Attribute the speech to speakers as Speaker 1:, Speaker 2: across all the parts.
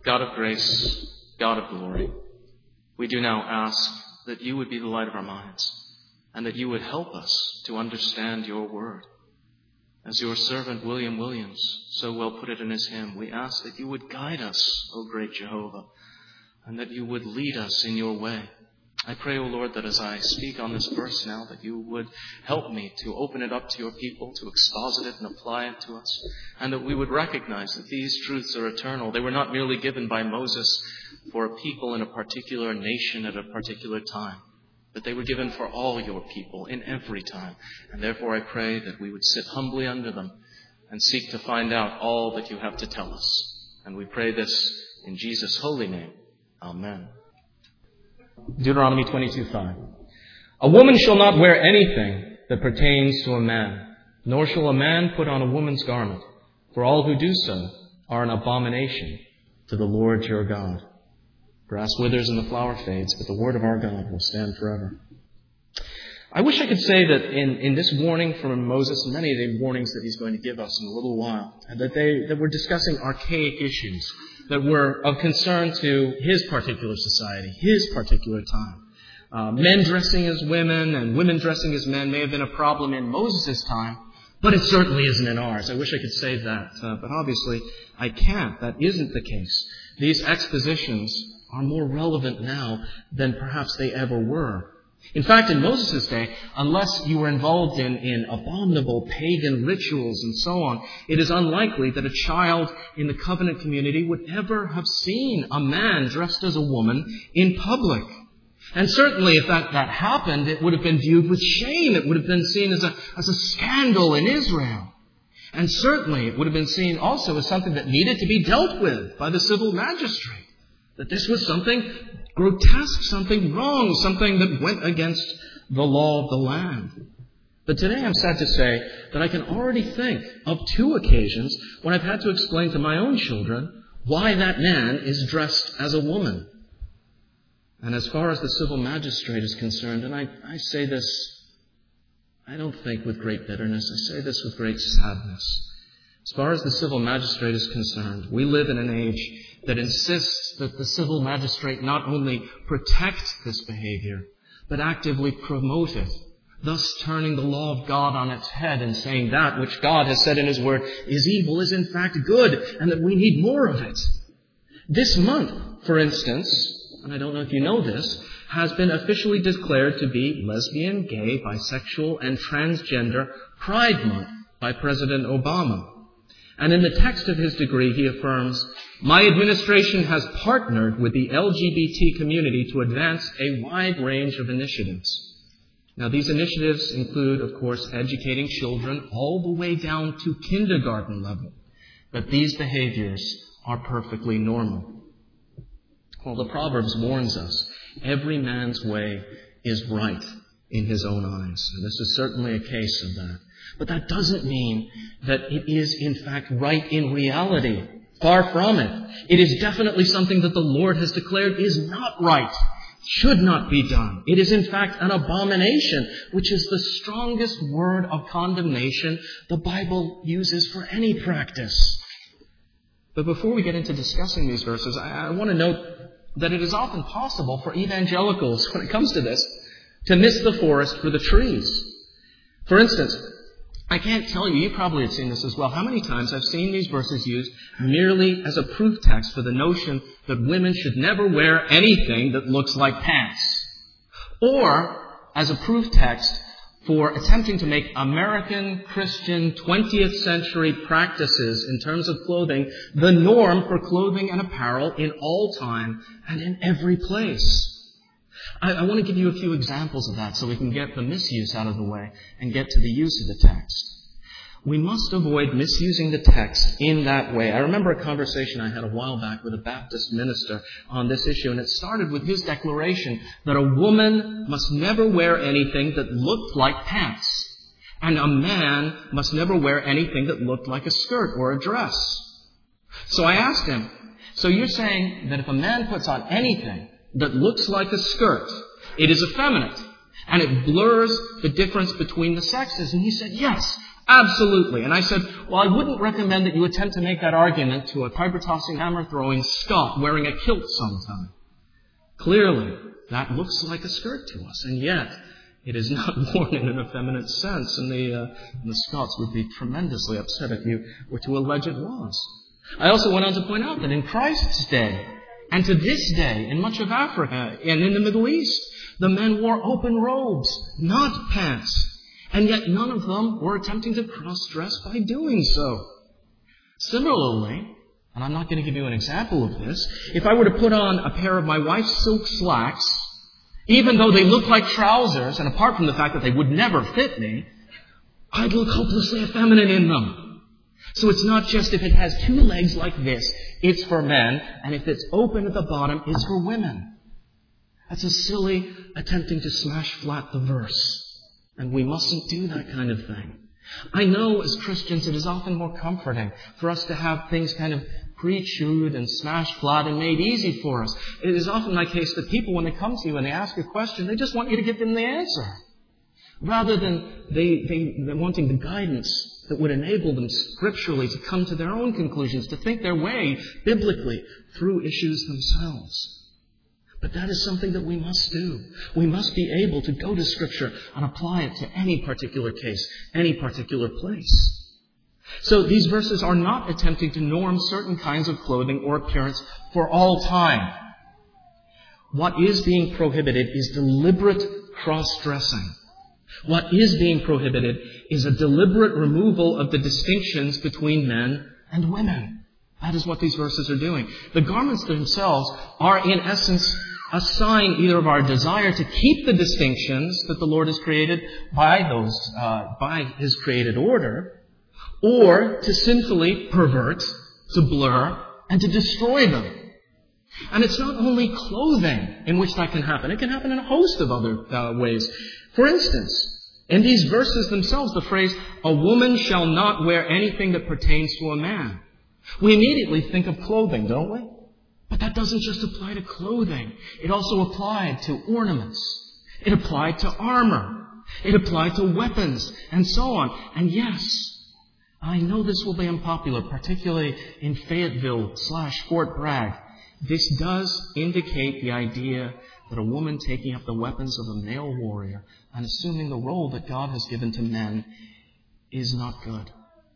Speaker 1: God of grace, God of glory, we do now ask that you would be the light of our minds and that you would help us to understand your word. As your servant William Williams so well put it in his hymn, we ask that you would guide us, O great Jehovah, and that you would lead us in your way. I pray, O Lord, that as I speak on this verse now, that you would help me to open it up to your people, to exposit it and apply it to us, and that we would recognize that these truths are eternal. They were not merely given by Moses for a people in a particular nation at a particular time, but they were given for all your people in every time. And therefore I pray that we would sit humbly under them and seek to find out all that you have to tell us. And we pray this in Jesus' holy name. Amen. Deuteronomy 22:5. A woman shall not wear anything that pertains to a man, nor shall a man put on a woman's garment, for all who do so are an abomination to the Lord your God. Grass withers and the flower fades, but the word of our God will stand forever. I wish I could say that in this warning from Moses, and many of the warnings that he's going to give us in a little while, that we're discussing archaic issues that were of concern to his particular society, his particular time. Men dressing as women and women dressing as men may have been a problem in Moses' time, but it certainly isn't in ours. I wish I could say that, but obviously I can't. That isn't the case. These expositions are more relevant now than perhaps they ever were. In fact, in Moses' day, unless you were involved in abominable pagan rituals and so on, it is unlikely that a child in the covenant community would ever have seen a man dressed as a woman in public. And certainly if that happened, it would have been viewed with shame. It would have been seen as a scandal in Israel. And certainly it would have been seen also as something that needed to be dealt with by the civil magistrate. That this was something grotesque, something wrong, something that went against the law of the land. But today I'm sad to say that I can already think of 2 occasions when I've had to explain to my own children why that man is dressed as a woman. And as far as the civil magistrate is concerned, and I say this, I don't think with great bitterness, I say this with great sadness. As far as the civil magistrate is concerned, we live in an age that insists that the civil magistrate not only protect this behavior, but actively promote it, thus turning the law of God on its head and saying that which God has said in His Word is evil is in fact good, and that we need more of it. This month, for instance, and I don't know if you know this, has been officially declared to be lesbian, gay, bisexual, and transgender Pride Month by President Obama. And in the text of his decree, he affirms, "My administration has partnered with the LGBT community to advance a wide range of initiatives." Now, these initiatives include, of course, educating children all the way down to kindergarten level that these behaviors are perfectly normal. Well, the Proverbs warns us, every man's way is right in his own eyes. And this is certainly a case of that. But that doesn't mean that it is, in fact, right in reality. Far from it. It is definitely something that the Lord has declared is not right, should not be done. It is, in fact, an abomination, which is the strongest word of condemnation the Bible uses for any practice. But before we get into discussing these verses, I want to note that it is often possible for evangelicals, when it comes to this, to miss the forest for the trees. For instance, I can't tell you probably have seen this as well, how many times I've seen these verses used merely as a proof text for the notion that women should never wear anything that looks like pants. Or as a proof text for attempting to make American Christian 20th century practices in terms of clothing the norm for clothing and apparel in all time and in every place. I want to give you a few examples of that so we can get the misuse out of the way and get to the use of the text. We must avoid misusing the text in that way. I remember a conversation I had a while back with a Baptist minister on this issue, and it started with his declaration that a woman must never wear anything that looked like pants, and a man must never wear anything that looked like a skirt or a dress. So I asked him, so you're saying that if a man puts on anything that looks like a skirt, it is effeminate, and it blurs the difference between the sexes? And he said, yes,
Speaker 2: Absolutely. And I said, well, I wouldn't recommend that you attempt to make that argument to a Piper-tossing, hammer-throwing Scot wearing a kilt sometime. Clearly, that looks like a skirt to us, and yet it is not worn in an effeminate sense, and the Scots would be tremendously upset if you were to allege it was. I also went on to point out that in Christ's day, and to this day, in much of Africa and in the Middle East, the men wore open robes, not pants. And yet none of them were attempting to cross-dress by doing so. Similarly, and I'm not going to give you an example of this, if I were to put on a pair of my wife's silk slacks, even though they look like trousers, and apart from the fact that they would never fit me, I'd look hopelessly effeminate in them. So it's not just if it has two legs like this, it's for men, and if it's open at the bottom, it's for women. That's a silly attempting to smash flat the verse. And we mustn't do that kind of thing. I know as Christians it is often more comforting for us to have things kind of pre-chewed and smashed flat and made easy for us. It is often my case that people, when they come to you and they ask a question, they just want you to give them the answer. Rather than they wanting the guidance that would enable them scripturally to come to their own conclusions, to think their way biblically through issues themselves. But that is something that we must do. We must be able to go to Scripture and apply it to any particular case, any particular place. So these verses are not attempting to norm certain kinds of clothing or appearance for all time. What is being prohibited is deliberate cross-dressing. What is being prohibited is a deliberate removal of the distinctions between men and women. That is what these verses are doing. The garments themselves are, in essence, a sign either of our desire to keep the distinctions that the Lord has created by His created order, or to sinfully pervert, to blur, and to destroy them. And it's not only clothing in which that can happen. It can happen in a host of other ways. For instance, in these verses themselves, the phrase, "A woman shall not wear anything that pertains to a man." We immediately think of clothing, don't we? But that doesn't just apply to clothing. It also applied to ornaments. It applied to armor. It applied to weapons, and so on. And yes, I know this will be unpopular, particularly in Fayetteville/Fort Bragg. This does indicate the idea that a woman taking up the weapons of a male warrior and assuming the role that God has given to men is not good.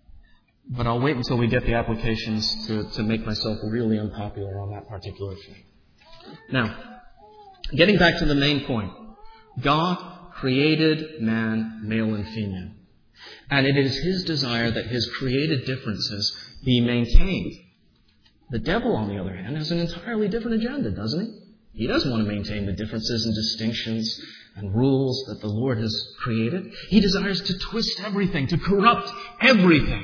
Speaker 2: But I'll wait until we get the applications to make myself really unpopular on that particular thing. Now, getting back to the main point. God created man, male and female. And it is His desire that His created differences be maintained. The devil, on the other hand, has an entirely different agenda, doesn't he? He doesn't want to maintain the differences and distinctions and rules that the Lord has created. He desires to twist everything, to corrupt everything.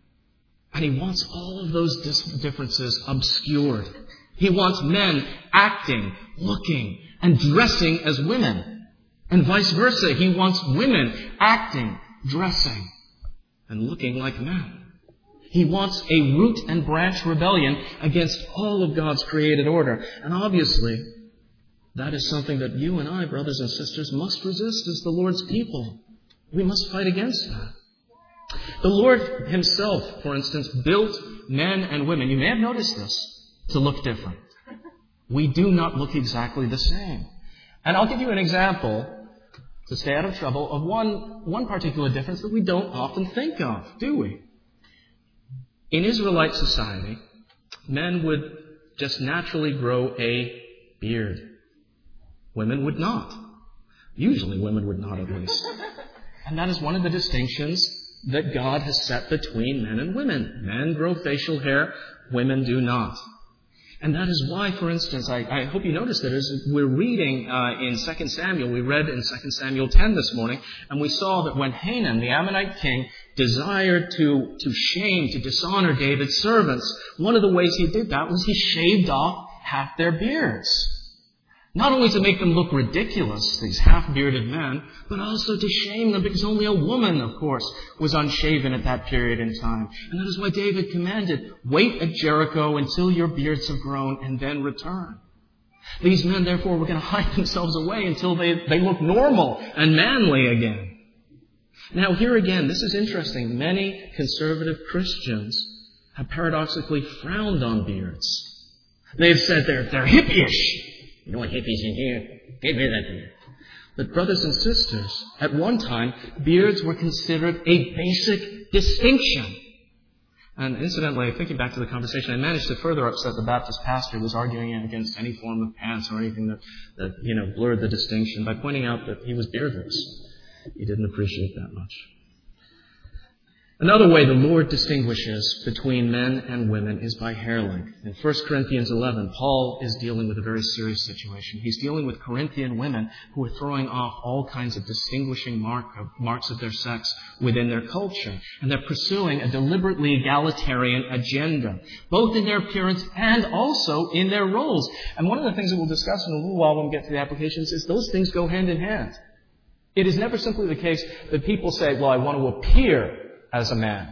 Speaker 2: And he wants all of those differences obscured. He wants men acting, looking, and dressing as women. And vice versa. He wants women acting, dressing, and looking like men. He wants a root and branch rebellion against all of God's created order. And obviously, that is something that you and I, brothers and sisters, must resist as the Lord's people. We must fight against that. The Lord Himself, for instance, built men and women, you may have noticed this, to look different. We do not look exactly the same. And I'll give you an example, to stay out of trouble, of one particular difference that we don't often think of, do we? In Israelite society, men would just naturally grow a beard. Women would not. Usually women would not, at least. And that is one of the distinctions that God has set between men and women. Men grow facial hair, women do not. And that is why, for instance, I hope you noticed that as we're reading in 2 Samuel, we read in 2 Samuel 10 this morning, and we saw that when Hanun, the Ammonite king, desired to shame, to dishonor David's servants, one of the ways he did that was he shaved off half their beards. Not only to make them look ridiculous, these half-bearded men, but also to shame them because only a woman, of course, was unshaven at that period in time. And that is why David commanded, "Wait at Jericho until your beards have grown and then return." These men, therefore, were going to hide themselves away until they look normal and manly again. Now here again, this is interesting. Many conservative Christians have paradoxically frowned on beards. They've said they're hippie-ish. You know what hippies in here? Get rid of that. But brothers and sisters, at one time, beards were considered a basic distinction. And incidentally, thinking back to the conversation, I managed to further upset the Baptist pastor who was arguing against any form of pants or anything that blurred the distinction by pointing out that he was beardless. He didn't appreciate that much. Another way the Lord distinguishes between men and women is by hair length. In 1 Corinthians 11, Paul is dealing with a very serious situation. He's dealing with Corinthian women who are throwing off all kinds of distinguishing marks of their sex within their culture. And they're pursuing a deliberately egalitarian agenda, both in their appearance and also in their roles. And one of the things that we'll discuss in a little while when we get to the applications is those things go hand in hand. It is never simply the case that people say, well, I want to appear as a man.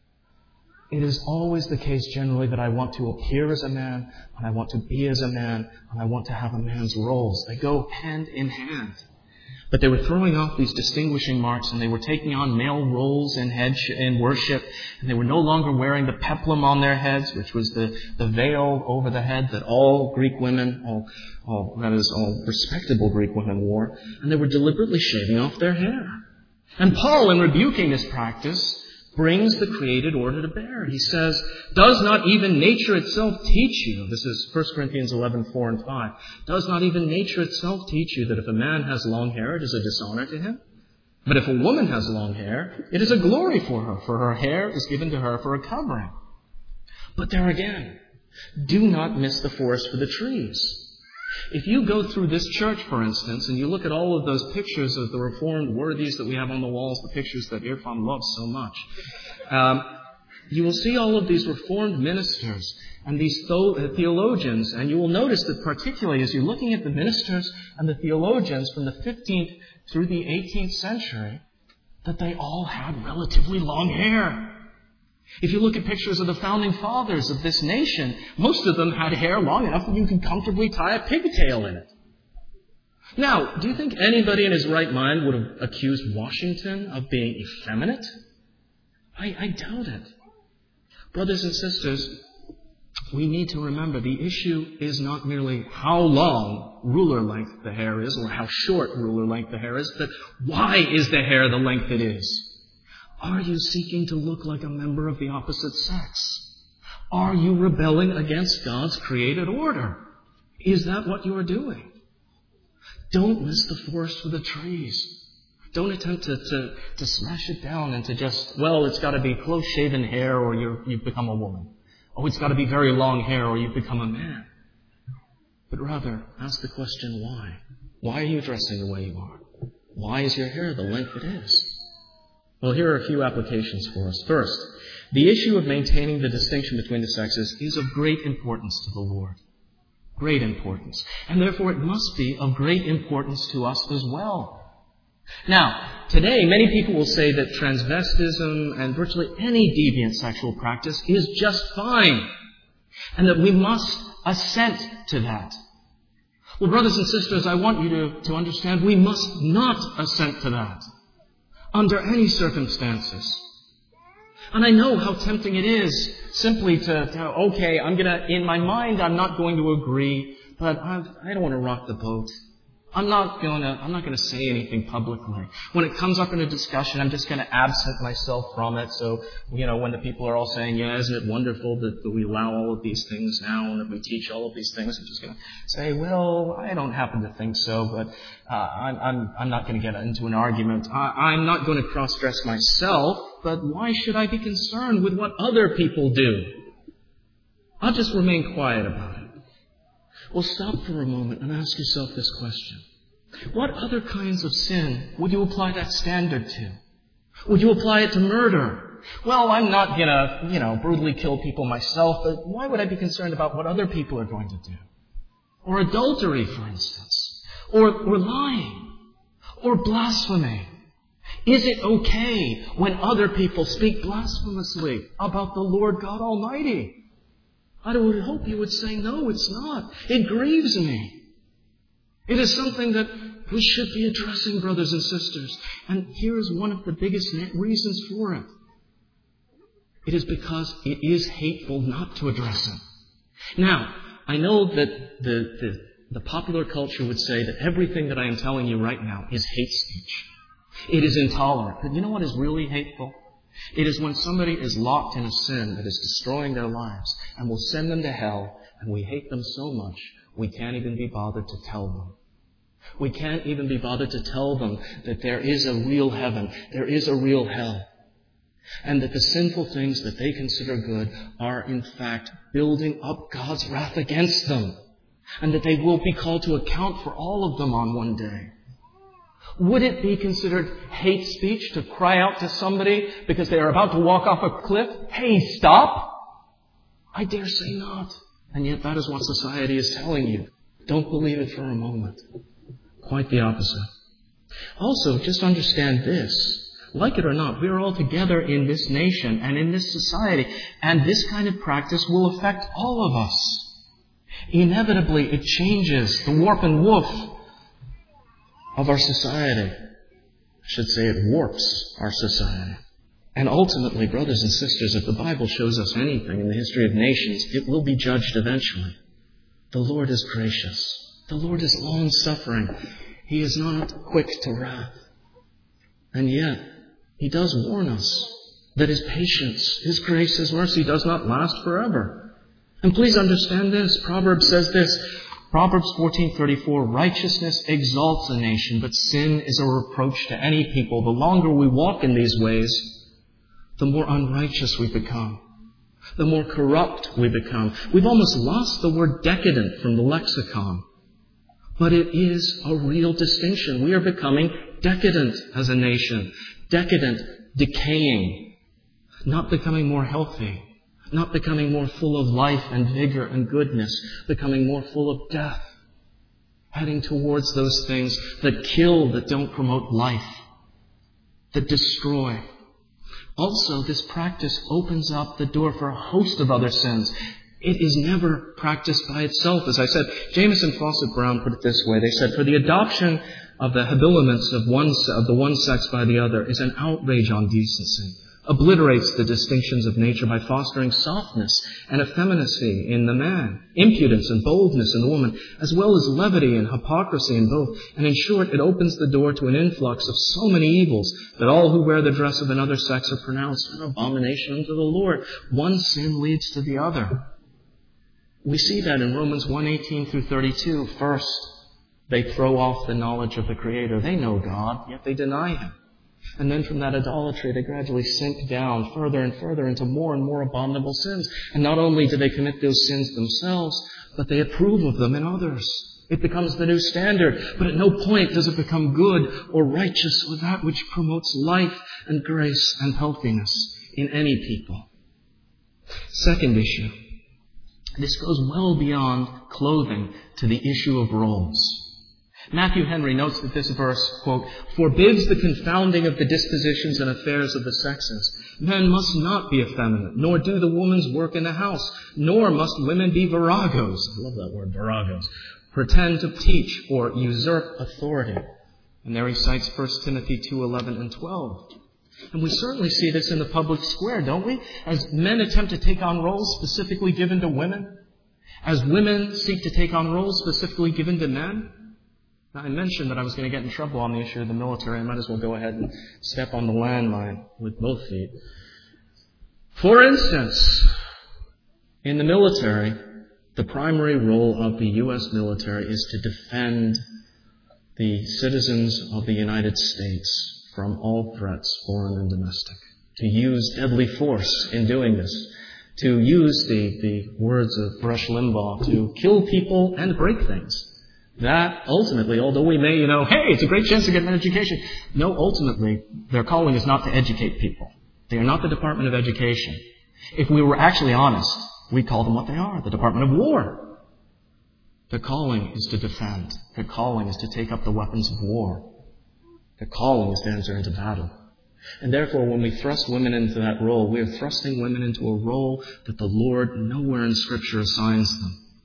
Speaker 2: It is always the case generally that I want to appear as a man, and I want to be as a man, and I want to have a man's roles. They go hand in hand. But they were throwing off these distinguishing marks, and they were taking on male roles in worship, and they were no longer wearing the peplum on their heads, which was the veil over the head that all Greek women, all respectable Greek women wore, and they were deliberately shaving off their hair. And Paul, in rebuking this practice, brings the created order to bear. He says, does not even nature itself teach you, this is 1 Corinthians 11, 4 and 5, does not even nature itself teach you that if a man has long hair, it is a dishonor to him? But if a woman has long hair, it is a glory for her hair is given to her for a covering. But there again, do not miss the forest for the trees. If you go through this church, for instance, and you look at all of those pictures of the Reformed worthies that we have on the walls, the pictures that Irfan loves so much, you will see all of these Reformed ministers and these theologians, and you will notice that particularly as you're looking at the ministers and the theologians from the 15th through the 18th century, that they all had relatively long hair. If you look at pictures of the founding fathers of this nation, most of them had hair long enough that you could comfortably tie a pigtail in it. Now, do you think anybody in his right mind would have accused Washington of being effeminate? I doubt it. Brothers and sisters, we need to remember the issue is not merely how long ruler length the hair is or how short ruler length the hair is, but why is the hair the length it is? Are you seeking to look like a member of the opposite sex? Are you rebelling against God's created order? Is that what you are doing? Don't miss the forest for the trees. Don't attempt to smash it down into just, well, it's got to be close-shaven hair or you've become a woman. Oh, it's got to be very long hair or you've become a man. But rather, ask the question, why? Why are you dressing the way you are? Why is your hair the length it is? Well, here are a few applications for us. First, the issue of maintaining the distinction between the sexes is of great importance to the Lord. Great importance. And therefore it must be of great importance to us as well. Now, today many people will say that transvestism and virtually any deviant sexual practice is just fine, and that we must assent to that. Well, brothers and sisters, I want you to understand we must not assent to that. Under any circumstances. And I know how tempting it is simply okay, in my mind, I'm not going to agree, but I don't want to rock the boat. I'm not going to say anything publicly. When it comes up in a discussion, I'm just going to absent myself from it. So, when the people are all saying, yeah, isn't it wonderful that we allow all of these things now and that we teach all of these things, I'm just going to say, well, I don't happen to think so, but I'm not going to get into an argument. I'm not going to cross-dress myself, but why should I be concerned with what other people do? I'll just remain quiet about it. Well, stop for a moment and ask yourself this question. What other kinds of sin would you apply that standard to? Would you apply it to murder? Well, I'm not going to, brutally kill people myself, but why would I be concerned about what other people are going to do? Or adultery, for instance. Or lying. Or blasphemy. Is it okay when other people speak blasphemously about the Lord God Almighty? I would hope you would say, no, it's not. It grieves me. It is something that We should be addressing brothers and sisters. And here is one of the biggest reasons for it. It is because it is hateful not to address it. Now, I know that the popular culture would say that everything that I am telling you right now is hate speech. It is intolerant. But you know what is really hateful? It is when somebody is locked in a sin that is destroying their lives and will send them to hell, and we hate them so much we can't even be bothered to tell them. We can't even be bothered to tell them that there is a real heaven, there is a real hell, and that the sinful things that they consider good are in fact building up God's wrath against them, and that they will be called to account for all of them on one day. Would it be considered hate speech to cry out to somebody because they are about to walk off a cliff, "Hey, stop"? I dare say not. And yet that is what society is telling you. Don't believe it for a moment. Quite the opposite. Also, just understand this. Like it or not, we are all together in this nation and in this society, and this kind of practice will affect all of us. Inevitably, it changes the warp and woof of our society. I should say it warps our society. And ultimately, brothers and sisters, if the Bible shows us anything in the history of nations, it will be judged eventually. The Lord is gracious. The Lord is long-suffering. He is not quick to wrath. And yet, He does warn us that His patience, His grace, His mercy does not last forever. And please understand this. Proverbs says this. Proverbs 14:34, righteousness exalts a nation, but sin is a reproach to any people. The longer we walk in these ways, the more unrighteous we become, the more corrupt we become. We've almost lost the word decadent from the lexicon. But it is a real distinction. We are becoming decadent as a nation. Decadent, decaying, not becoming more healthy, not becoming more full of life and vigor and goodness, becoming more full of death, heading towards those things that kill, that don't promote life, that destroy. Also, this practice opens up the door for a host of other sins. It is never practiced by itself. As I said, Jameson Fawcett Brown put it this way. They said, for the adoption of the habiliments of the one sex by the other is an outrage on decency, obliterates the distinctions of nature by fostering softness and effeminacy in the man, impudence and boldness in the woman, as well as levity and hypocrisy in both. And in short, it opens the door to an influx of so many evils that all who wear the dress of another sex are pronounced an abomination unto the Lord. One sin leads to the other. We see that in Romans 1:18 through 32. First, they throw off the knowledge of the Creator. They know God, yet they deny Him. And then from that idolatry, they gradually sink down further and further into more and more abominable sins. And not only do they commit those sins themselves, but they approve of them in others. It becomes the new standard. But at no point does it become good or righteous or that which promotes life and grace and healthiness in any people. Second issue. This goes well beyond clothing to the issue of roles. Matthew Henry notes that this verse, quote, forbids the confounding of the dispositions and affairs of the sexes. Men must not be effeminate, nor do the woman's work in the house, nor must women be viragos. I love that word, viragos. Pretend to teach or usurp authority. And there he cites 1 Timothy 2:11 and 12. And we certainly see this in the public square, don't we? As men attempt to take on roles specifically given to women, as women seek to take on roles specifically given to men. Now, I mentioned that I was going to get in trouble on the issue of the military. I might as well go ahead and step on the landmine with both feet. For instance, in the military, the primary role of the U.S. military is to defend the citizens of the United States from all threats, foreign and domestic. To use deadly force in doing this. To use the words of Rush Limbaugh, to kill people and break things. That ultimately, although we may, hey, it's a great chance to get an education. No, ultimately, their calling is not to educate people. They are not the Department of Education. If we were actually honest, we'd call them what they are, the Department of War. Their calling is to defend. Their calling is to take up the weapons of war. Their calling is to enter into battle. And therefore, when we thrust women into that role, we are thrusting women into a role that the Lord nowhere in Scripture assigns them.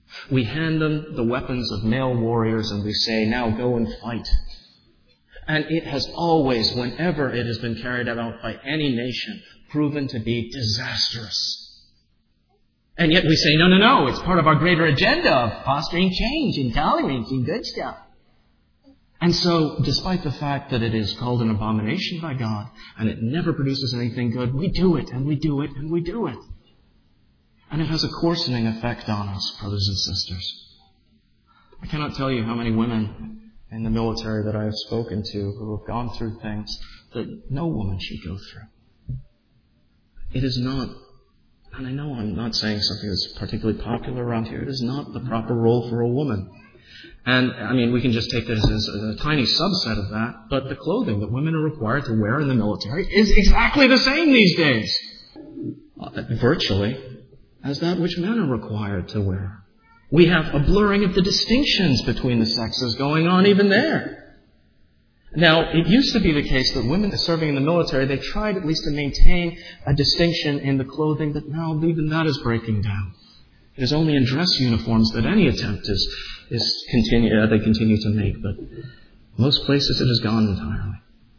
Speaker 2: We hand them the weapons of male warriors and we say, now go and fight. And it has always, whenever it has been carried out by any nation, proven to be disastrous. And yet we say, no, it's part of our greater agenda of fostering change and tolerance and good stuff. And so, despite the fact that it is called an abomination by God, and it never produces anything good, we do it, and we do it, and we do it. And it has a coarsening effect on us, brothers and sisters. I cannot tell you how many women in the military that I have spoken to who have gone through things that no woman should go through. It is not, and I know I'm not saying something that's particularly popular around here, it is not the proper role for a woman. And, we can just take this as a tiny subset of that, but the clothing that women are required to wear in the military is exactly the same these days. Virtually, as that which men are required to wear. We have a blurring of the distinctions between the sexes going on even there. Now, it used to be the case that women serving in the military, they tried at least to maintain a distinction in the clothing, but now even that is breaking down. It is only in dress uniforms that any attempt they continue to make, but most places it has gone entirely.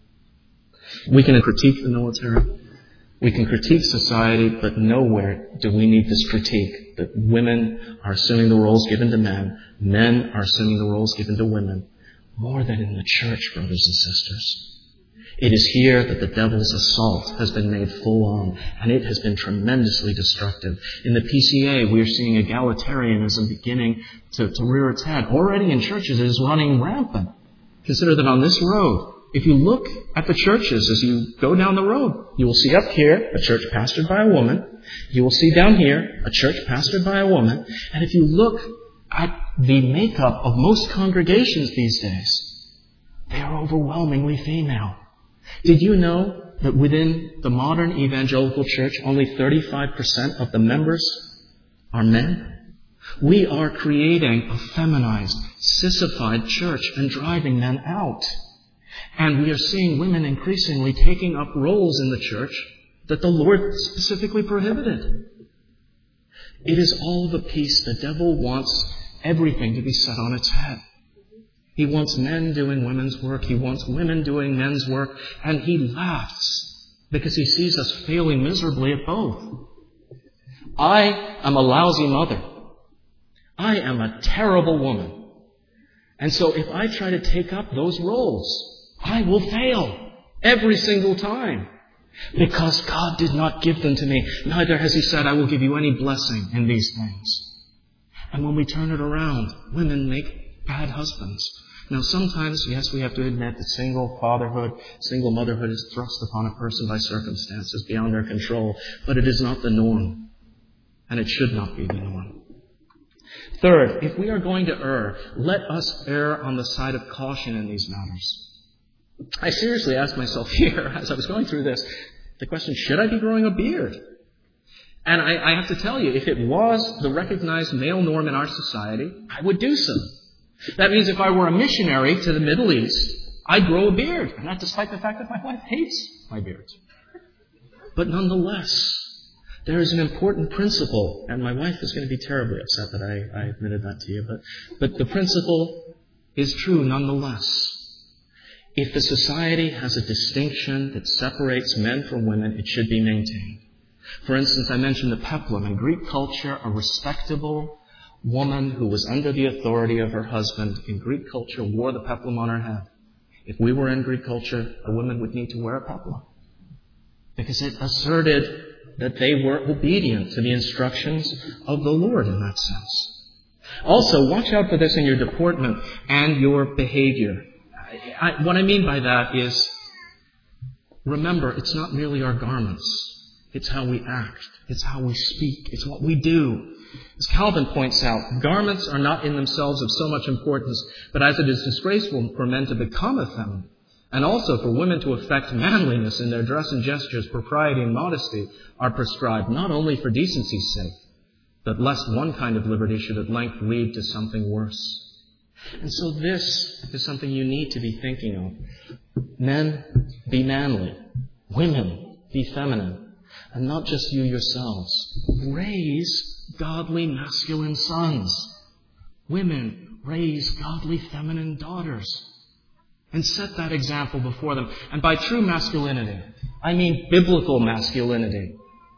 Speaker 2: We can critique the military, we can critique society, but nowhere do we need this critique that women are assuming the roles given to men are assuming the roles given to women, more than in the church, brothers and sisters. It is here that the devil's assault has been made full on, and it has been tremendously destructive. In the PCA, we are seeing egalitarianism beginning to rear its head. Already in churches, it is running rampant. Consider that on this road, if you look at the churches as you go down the road, you will see up here a church pastored by a woman. You will see down here a church pastored by a woman. And if you look at the makeup of most congregations these days, they are overwhelmingly female. Did you know that within the modern evangelical church, only 35% of the members are men? We are creating a feminized, sissified church and driving men out. And we are seeing women increasingly taking up roles in the church that the Lord specifically prohibited. It is all the piece. The devil wants everything to be set on its head. He wants men doing women's work. He wants women doing men's work. And he laughs because he sees us failing miserably at both. I am a lousy mother. I am a terrible woman. And so if I try to take up those roles, I will fail every single time. Because God did not give them to me. Neither has He said, I will give you any blessing in these things. And when we turn it around, women make bad husbands. Now sometimes, yes, we have to admit that single motherhood is thrust upon a person by circumstances beyond their control. But it is not the norm. And it should not be the norm. Third, if we are going to err, let us err on the side of caution in these matters. I seriously asked myself here, as I was going through this, the question, should I be growing a beard? And I have to tell you, if it was the recognized male norm in our society, I would do so. That means if I were a missionary to the Middle East, I'd grow a beard. And that despite the fact that my wife hates my beard. But nonetheless, there is an important principle, and my wife is going to be terribly upset that I admitted that to you, but the principle is true nonetheless. If the society has a distinction that separates men from women, it should be maintained. For instance, I mentioned the peplum. In Greek culture, a respectable woman who was under the authority of her husband in Greek culture wore the peplum on her head. If we were in Greek culture, a woman would need to wear a peplum. Because it asserted that they were obedient to the instructions of the Lord in that sense. Also, watch out for this in your deportment and your behavior. What I mean by that is, remember, it's not merely our garments. It's how we act. It's how we speak. It's what we do. As Calvin points out, garments are not in themselves of so much importance, but as it is disgraceful for men to become effeminate, and also for women to affect manliness in their dress and gestures, propriety and modesty are prescribed, not only for decency's sake, but lest one kind of liberty should at length lead to something worse. And so this is something you need to be thinking of. Men, be manly. Women, be feminine. And not just you yourselves. Raise godly masculine sons. Women, raise godly feminine daughters. And set that example before them. And by true masculinity, I mean biblical masculinity.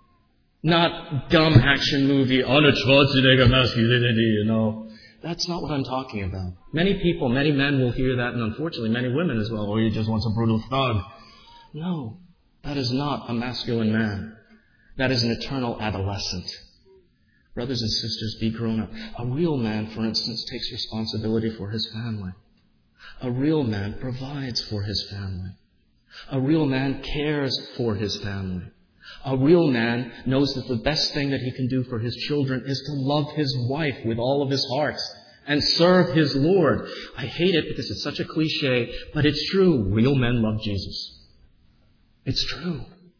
Speaker 2: Not dumb action movie, Arnold Schwarzenegger masculinity, That's not what I'm talking about. Many people, many men will hear that, and unfortunately many women as well. He just wants a brutal thug. No, that is not a masculine man. That is an eternal adolescent. Brothers and sisters, be grown up. A real man, for instance, takes responsibility for his family. A real man provides for his family. A real man cares for his family. A real man knows that the best thing that he can do for his children is to love his wife with all of his heart and serve his Lord. I hate it because it's such a cliche, but it's true. Real men love Jesus. It's true.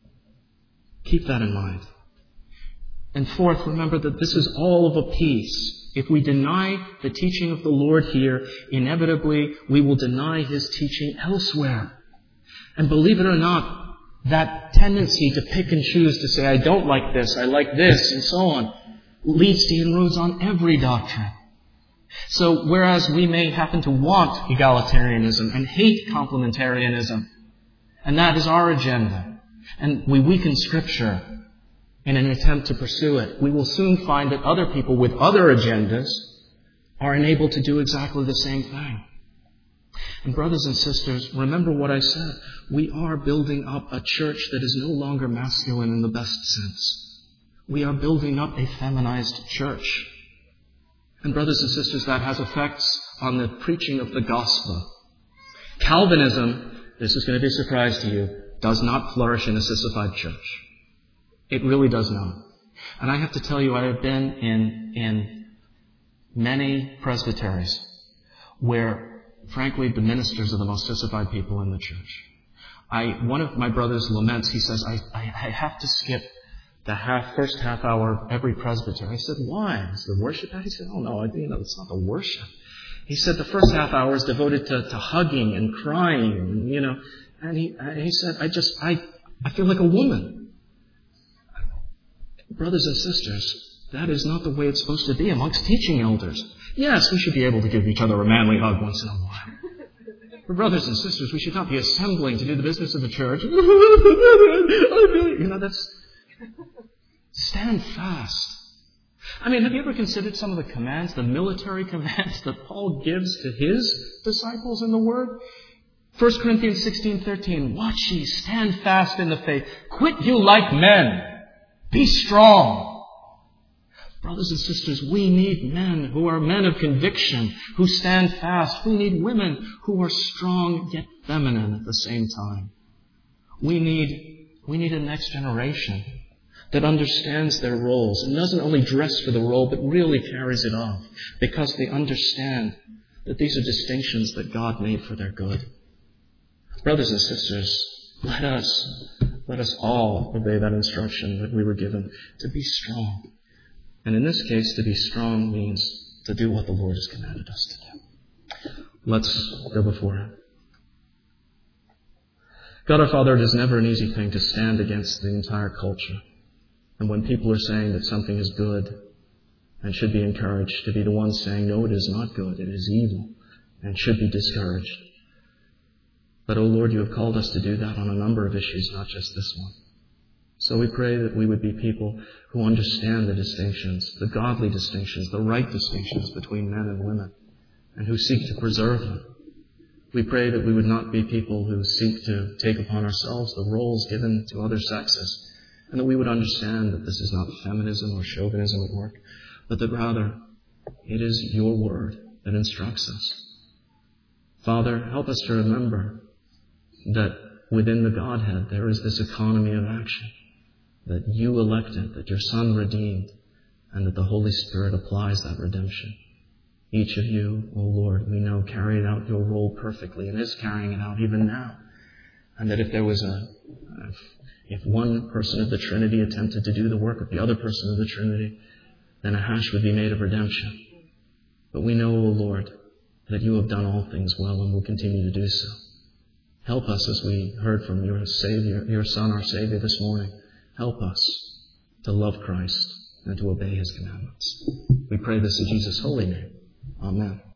Speaker 2: Keep that in mind. And fourth, remember that this is all of a piece. If we deny the teaching of the Lord here, inevitably we will deny His teaching elsewhere. And believe it or not, that tendency to pick and choose, to say, I don't like this, I like this, and so on, leads to inroads on every doctrine. So whereas we may happen to want egalitarianism and hate complementarianism, and that is our agenda, and we weaken Scripture in an attempt to pursue it, we will soon find that other people with other agendas are enabled to do exactly the same thing. And brothers and sisters, remember what I said. We are building up a church that is no longer masculine in the best sense. We are building up a feminized church. And brothers and sisters, that has effects on the preaching of the gospel. Calvinism, this is going to be a surprise to you, does not flourish in a sissified church. It really does not. And I have to tell you, I have been in many presbyteries where, frankly, the ministers are the most sissified people in the church. One of my brothers laments, he says, I have to skip the first half hour of every presbytery. I said, why? Is the worship? He said, oh no, it's not the worship. He said the first half hour is devoted to hugging and crying, and he said, I feel like a woman. Brothers and sisters, that is not the way it's supposed to be amongst teaching elders. Yes, we should be able to give each other a manly hug once in a while. But brothers and sisters, we should not be assembling to do the business of the church. Stand fast. Have you ever considered some of the commands, the military commands that Paul gives to his disciples in the Word? 1 Corinthians 16:13, watch ye, stand fast in the faith. Quit you like men. Be strong. Brothers and sisters, we need men who are men of conviction, who stand fast. We need women who are strong yet feminine at the same time. We need a next generation that understands their roles and doesn't only dress for the role, but really carries it off because they understand that these are distinctions that God made for their good. Brothers and sisters, let us all obey that instruction that we were given to be strong. And in this case, to be strong means to do what the Lord has commanded us to do. Let's go before Him. God our Father, it is never an easy thing to stand against the entire culture. And when people are saying that something is good and should be encouraged, to be the ones saying, no, it is not good, it is evil, and should be discouraged. But, O Lord, you have called us to do that on a number of issues, not just this one. So we pray that we would be people who understand the distinctions, the godly distinctions, the right distinctions between men and women, and who seek to preserve them. We pray that we would not be people who seek to take upon ourselves the roles given to other sexes, and that we would understand that this is not feminism or chauvinism at work, but that rather it is your word that instructs us. Father, help us to remember that within the Godhead there is this economy of action, that you elected, that your Son redeemed, and that the Holy Spirit applies that redemption. Each of you, O Lord, we know carried out your role perfectly and is carrying it out even now. And that if one person of the Trinity attempted to do the work of the other person of the Trinity, then a hash would be made of redemption. But we know, O Lord, that you have done all things well and will continue to do so. Help us as we heard from your Savior, your Son, our Savior this morning. Help us to love Christ and to obey His commandments. We pray this in Jesus' holy name. Amen.